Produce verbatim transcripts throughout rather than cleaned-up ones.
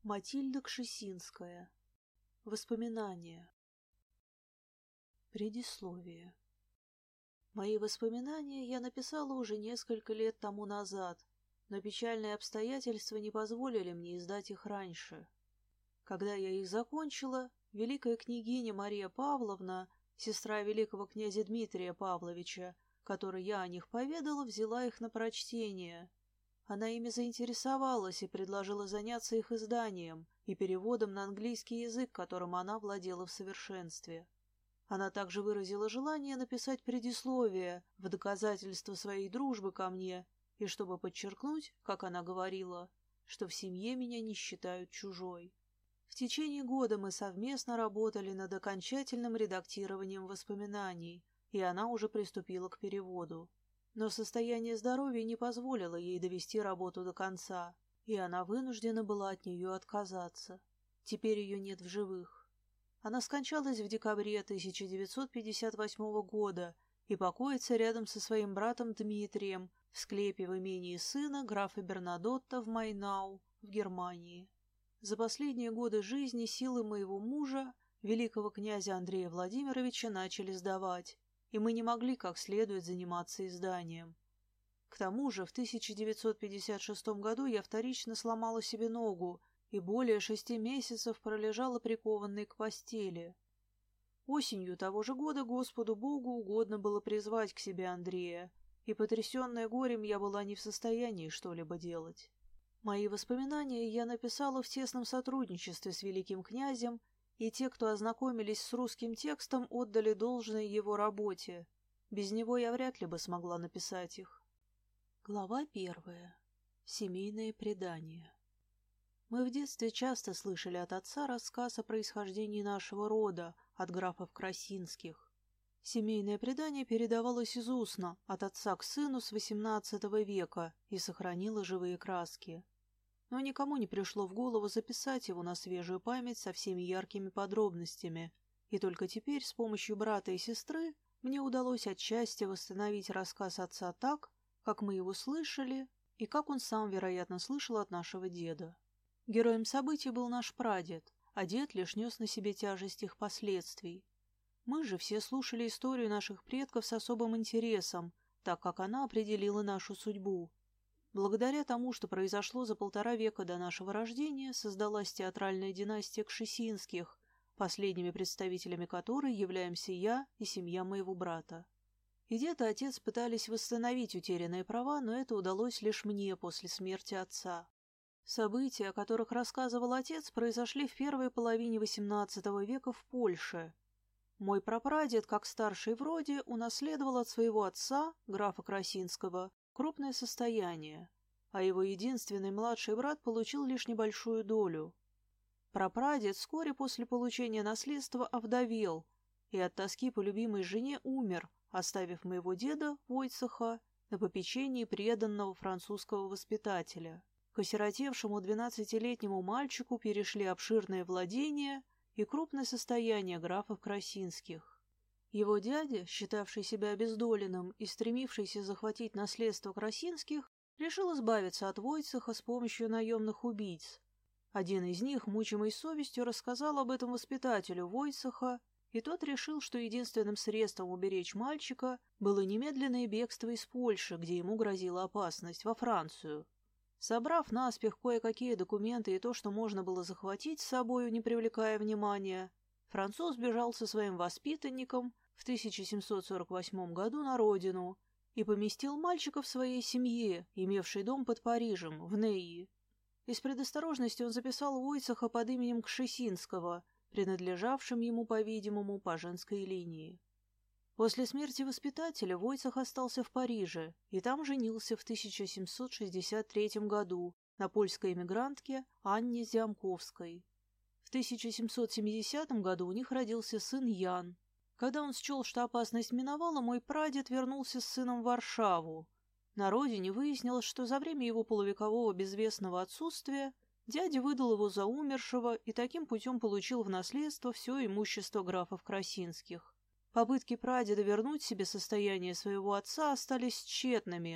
Матильда Кшесинская. Воспоминания. Предисловие. Мои воспоминания я написала уже несколько лет тому назад, но печальные обстоятельства не позволили мне издать их раньше. Когда я их закончила, великая княгиня Мария Павловна, сестра великого князя Дмитрия Павловича, которой я о них поведала, взяла их на прочтение. Она ими заинтересовалась и предложила заняться их изданием и переводом на английский язык, которым она владела в совершенстве. Она также выразила желание написать предисловие в доказательство своей дружбы ко мне и чтобы подчеркнуть, как она говорила, что в семье меня не считают чужой. В течение года мы совместно работали над окончательным редактированием воспоминаний, и она уже приступила к переводу. Но состояние здоровья не позволило ей довести работу до конца, и она вынуждена была от нее отказаться. Теперь ее нет в живых. Она скончалась в декабре тысяча девятьсот пятьдесят восьмого года и покоится рядом со своим братом Дмитрием в склепе в имении сына графа Бернадотта в Майнау, в Германии. За последние годы жизни силы моего мужа, великого князя Андрея Владимировича, начали сдавать, и мы не могли как следует заниматься изданием. К тому же в тысяча девятьсот пятьдесят шестом году я вторично сломала себе ногу и более шести месяцев пролежала прикованной к постели. Осенью того же года Господу Богу угодно было призвать к себе Андрея, и, потрясенная горем, я была не в состоянии что-либо делать. Мои воспоминания я написала в тесном сотрудничестве с великим князем, и те, кто ознакомились с русским текстом, отдали должное его работе. Без него я вряд ли бы смогла написать их. Глава первая. Семейное предание. Мы в детстве часто слышали от отца рассказ о происхождении нашего рода, от графов Красинских. Семейное предание передавалось из устно, от отца к сыну с восемнадцатого века и сохранило живые краски. Но никому не пришло в голову записать его на свежую память со всеми яркими подробностями, и только теперь с помощью брата и сестры мне удалось отчасти восстановить рассказ отца так, как мы его слышали, и как он сам, вероятно, слышал от нашего деда. Героем событий был наш прадед, а дед лишь нес на себе тяжесть их последствий. Мы же все слушали историю наших предков с особым интересом, так как она определила нашу судьбу. Благодаря тому, что произошло за полтора века до нашего рождения, создалась театральная династия Кшесинских, последними представителями которой являемся я и семья моего брата. И дед и отец пытались восстановить утерянные права, но это удалось лишь мне после смерти отца. События, о которых рассказывал отец, произошли в первой половине восемнадцатого века в Польше. Мой прапрадед, как старший в роде, унаследовал от своего отца, графа Красинского, крупное состояние, а его единственный младший брат получил лишь небольшую долю. Прапрадед вскоре после получения наследства овдовел и от тоски по любимой жене умер, оставив моего деда, Войцеха, на попечении преданного французского воспитателя. К осиротевшему двенадцатилетнему мальчику перешли обширные владения и крупное состояние графов Красинских. Его дядя, считавший себя обездоленным и стремившийся захватить наследство Красинских, решил избавиться от Войцеха с помощью наемных убийц. Один из них, мучимый совестью, рассказал об этом воспитателю Войцеха, и тот решил, что единственным средством уберечь мальчика было немедленное бегство из Польши, где ему грозила опасность, во Францию. Собрав наспех кое-какие документы и то, что можно было захватить с собою, не привлекая внимания, француз бежал со своим воспитанником в тысяча семьсот сорок восьмом году на родину и поместил мальчика в своей семье, имевшей дом под Парижем, в Нейи. Из предосторожности он записал Войцеха под именем Кшесинского, принадлежавшим ему, по-видимому, по женской линии. После смерти воспитателя Войцех остался в Париже и там женился в тысяча семьсот шестьдесят третьем году на польской эмигрантке Анне Зямковской. В тысяча семьсот семидесятом году у них родился сын Ян. Когда он счел, что опасность миновала, мой прадед вернулся с сыном в Варшаву. На родине выяснилось, что за время его полувекового безвестного отсутствия дядя выдал его за умершего и таким путем получил в наследство все имущество графов Красинских. Попытки прадеда вернуть себе состояние своего отца остались тщетными,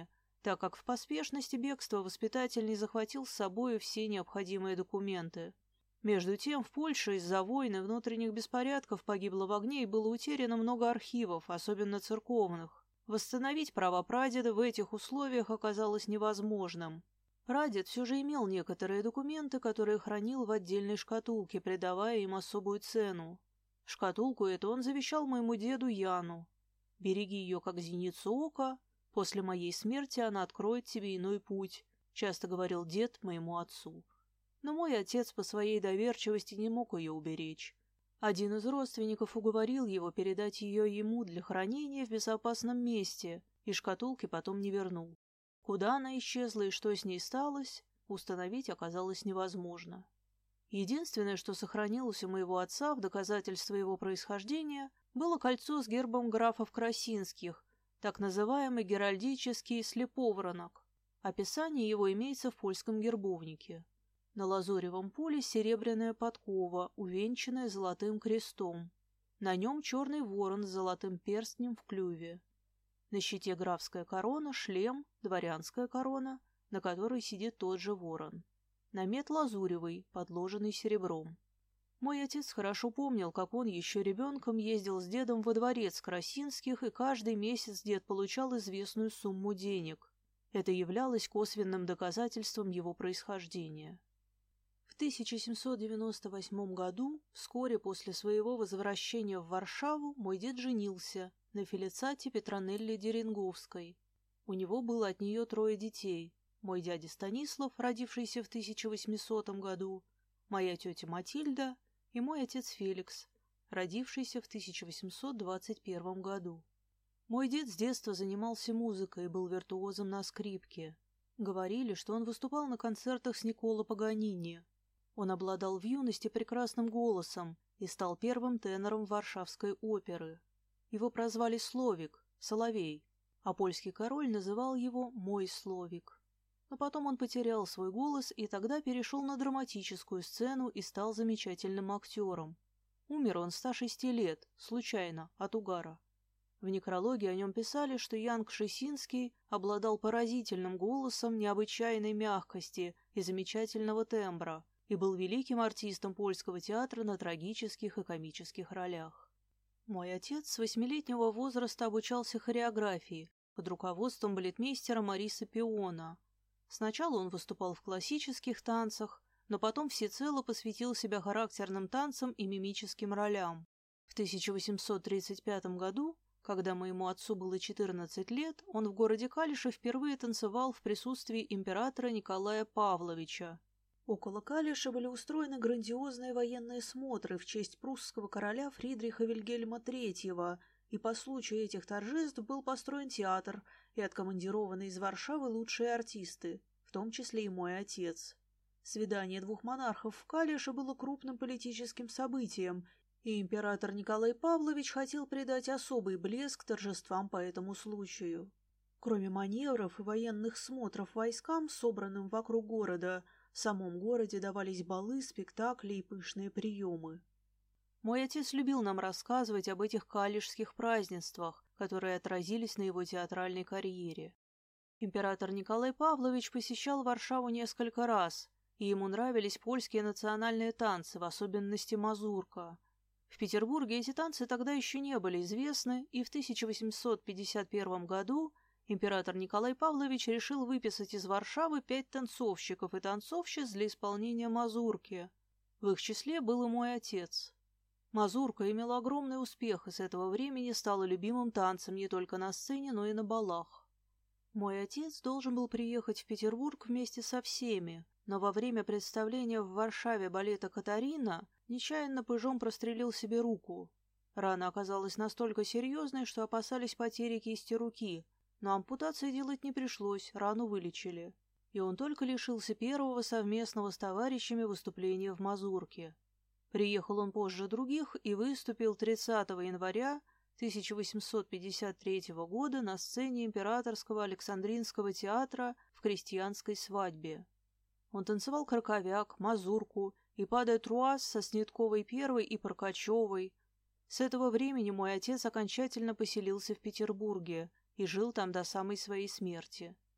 так как в поспешности бегства воспитатель не захватил с собой все необходимые документы. Между тем, в Польше из-за войн и внутренних беспорядков погибло в огне и было утеряно много архивов, особенно церковных. Восстановить права прадеда в этих условиях оказалось невозможным. Прадед все же имел некоторые документы, которые хранил в отдельной шкатулке, придавая им особую цену. Шкатулку эту он завещал моему деду Яну. «Береги ее, как зеницу ока, после моей смерти она откроет тебе иной путь», — часто говорил дед моему отцу. Но мой отец по своей доверчивости не мог ее уберечь. Один из родственников уговорил его передать ее ему для хранения в безопасном месте, и шкатулки потом не вернул. Куда она исчезла и что с ней сталось, установить оказалось невозможно. Единственное, что сохранилось у моего отца в доказательство его происхождения, было кольцо с гербом графов Красинских, так называемый геральдический слеповранок. Описание его имеется в польском гербовнике. На лазуревом поле серебряная подкова, увенчанная золотым крестом. На нем черный ворон с золотым перстнем в клюве. На щите графская корона, шлем, дворянская корона, на которой сидит тот же ворон. Намет лазуревый, подложенный серебром. Мой отец хорошо помнил, как он еще ребенком ездил с дедом во дворец Красинских, и каждый месяц дед получал известную сумму денег. Это являлось косвенным доказательством его происхождения. В тысяча семьсот девяносто восьмом году, вскоре после своего возвращения в Варшаву, мой дед женился на Фелицате Петронелле Деренговской. У него было от нее трое детей. Мой дядя Станислав, родившийся в тысяча восьмисотом году, моя тетя Матильда и мой отец Феликс, родившийся в тысяча восемьсот двадцать первом году. Мой дед с детства занимался музыкой и был виртуозом на скрипке. Говорили, что он выступал на концертах с Никколо Паганини. Он обладал в юности прекрасным голосом и стал первым тенором Варшавской оперы. Его прозвали Словик, Соловей, а польский король называл его «Мой Словик». Но потом он потерял свой голос и тогда перешел на драматическую сцену и стал замечательным актером. Умер он ста шести лет, случайно, от угара. В некрологе о нем писали, что Ян Кшесинский обладал поразительным голосом необычайной мягкости и замечательного тембра и был великим артистом польского театра на трагических и комических ролях. Мой отец с восьмилетнего возраста обучался хореографии под руководством балетмейстера Мариса Пиона. Сначала он выступал в классических танцах, но потом всецело посвятил себя характерным танцам и мимическим ролям. В тысяча восемьсот тридцать пятом году, когда моему отцу было четырнадцать лет, он в городе Калише впервые танцевал в присутствии императора Николая Павловича. Около Калиша были устроены грандиозные военные смотры в честь прусского короля Фридриха Вильгельма третьего, и по случаю этих торжеств был построен театр и откомандированы из Варшавы лучшие артисты, в том числе и мой отец. Свидание двух монархов в Калише было крупным политическим событием, и император Николай Павлович хотел придать особый блеск торжествам по этому случаю. Кроме маневров и военных смотров войскам, собранным вокруг города, в самом городе давались балы, спектакли и пышные приемы. Мой отец любил нам рассказывать об этих калишских празднествах, которые отразились на его театральной карьере. Император Николай Павлович посещал Варшаву несколько раз, и ему нравились польские национальные танцы, в особенности мазурка. В Петербурге эти танцы тогда еще не были известны, и в тысяча восемьсот пятьдесят первом году император Николай Павлович решил выписать из Варшавы пять танцовщиков и танцовщиц для исполнения мазурки. В их числе был и мой отец. Мазурка имела огромный успех и с этого времени стала любимым танцем не только на сцене, но и на балах. Мой отец должен был приехать в Петербург вместе со всеми, но во время представления в Варшаве балета «Катарина» нечаянно пыжом прострелил себе руку. Рана оказалась настолько серьезной, что опасались потери кисти руки, но ампутации делать не пришлось, рану вылечили. И он только лишился первого совместного с товарищами выступления в мазурке. Приехал он позже других и выступил тридцатого января тысяча восемьсот пятьдесят третьего года на сцене Императорского Александринского театра в крестьянской свадьбе. Он танцевал краковяк, мазурку и падая труаз со Снитковой первой и Прокачевой. С этого времени мой отец окончательно поселился в Петербурге и жил там до самой своей смерти.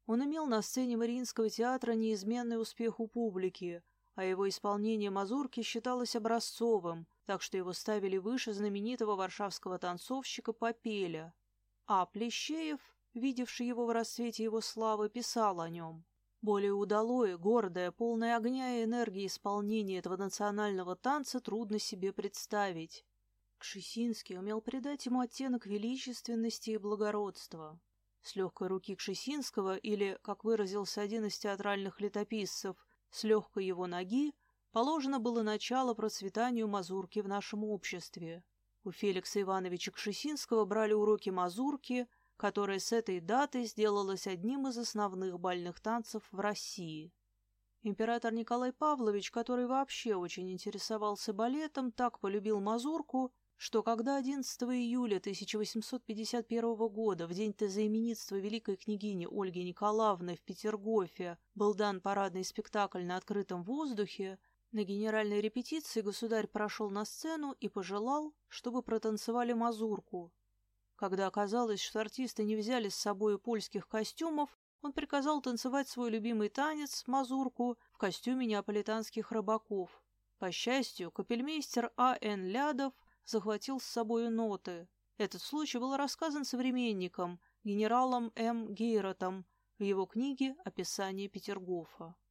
Он имел на сцене Мариинского театра неизменный успех у публики, а его исполнение мазурки считалось образцовым, так что его ставили выше знаменитого варшавского танцовщика Попеля. А Плещеев, видевший его в расцвете его славы, писал о нем: «Более удалое, гордое, полное огня и энергии исполнение этого национального танца трудно себе представить». Кшесинский умел придать ему оттенок величественности и благородства. С легкой руки Кшесинского, или, как выразился один из театральных летописцев, с легкой его ноги, положено было начало процветанию мазурки в нашем обществе. У Феликса Ивановича Кшесинского брали уроки мазурки, которая с этой даты сделалась одним из основных бальных танцев в России. Император Николай Павлович, который вообще очень интересовался балетом, так полюбил мазурку, что когда одиннадцатого июля тысяча восемьсот пятьдесят первого года, в день тезаименитства великой княгини Ольги Николаевны в Петергофе, был дан парадный спектакль на открытом воздухе, на генеральной репетиции государь прошел на сцену и пожелал, чтобы протанцевали мазурку. Когда оказалось, что артисты не взяли с собой польских костюмов, он приказал танцевать свой любимый танец, мазурку, в костюме неаполитанских рыбаков. По счастью, капельмейстер А Н Лядов захватил с собою ноты. Этот случай был рассказан современником, генералом М. Гейротом, в его книге «Описание Петергофа».